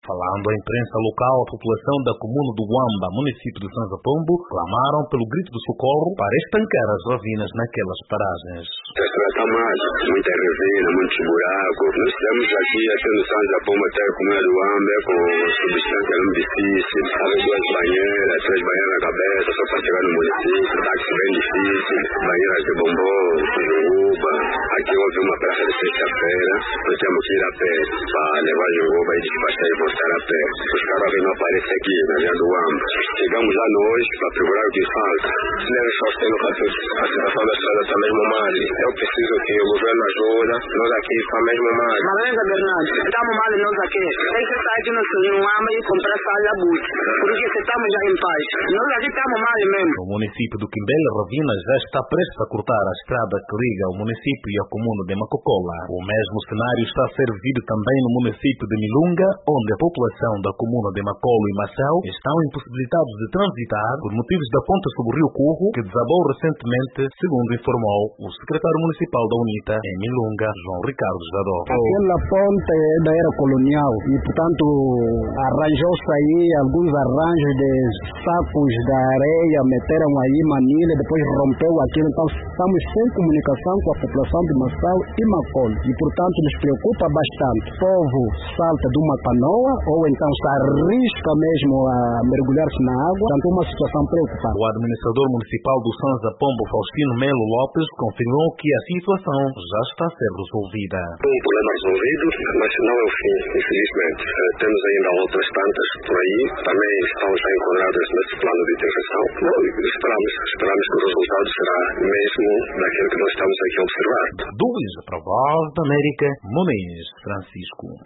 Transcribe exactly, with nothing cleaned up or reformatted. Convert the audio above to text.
Falando à imprensa local, a população da comuna do Uamba, município de Sanza Pombo, clamaram pelo grito de socorro para estancar as lavinas naquelas paragens. Está mal, muita ravina, muitos buracos. Nós estamos aqui até no Sanza Pombo, até a comuna do Uamba, com substância muito difícil. Há duas banheiras, três banheiras na cabeça, só para chegar no município. Táxi bem difícil, banheiras de bombom, juruba. Aqui houve uma praça de sexta-feira, nós temos que ir a pé para levar juruba e despachar e voltar a pé. Os caras não aparecem aqui na linha do Uamba. Chegamos lá nós para procurar o que falta. Se não só tendo a situação da estrada está mesmo mal. Eu preciso que o governo ajude, nós aqui está mesmo mal. Malenza Bernardo, estamos mal nós aqui. Tem que estar aqui no Uamba e comprar sala boot. Por isso estamos já em paz. Nós aqui estamos mal mesmo. O município do Quimbele, Ravina, já está prestes a cortar a estrada que liga o município e a comuna de Macocola. O mesmo cenário está a ser vivido também no município de Milunga, onde a população da comuna de Macolo e Macau estão impossibilitados de transitar por motivos da ponte sobre o rio Curro, que desabou recentemente, segundo informou o secretário municipal da UNITA em Milunga, João Ricardo Jador. Aquela ponte é da era colonial e, portanto, arranjou-se aí alguns arranjos de sacos da areia, meteram aí manilha, depois rompeu aquilo. Então, estamos sem comunicação com a população de Macau e Macolo e, portanto, nos preocupa bastante. O povo salta de uma canoa ou então se arrisca mesmo a mergulhar-se na água, portanto é uma situação preocupante. O administrador municipal do Sanza Pombo, Faustino Melo Lopes, confirmou que a situação já está a ser resolvida. Um problema resolvido, mas não é o fim, infelizmente. Temos ainda outras tantas por aí, também estão já enquadradas nesse plano de intervenção. Não, esperamos, esperamos que o resultado será mesmo daquilo que nós estamos aqui a observar. Do Voz da América, Muniz Francisco.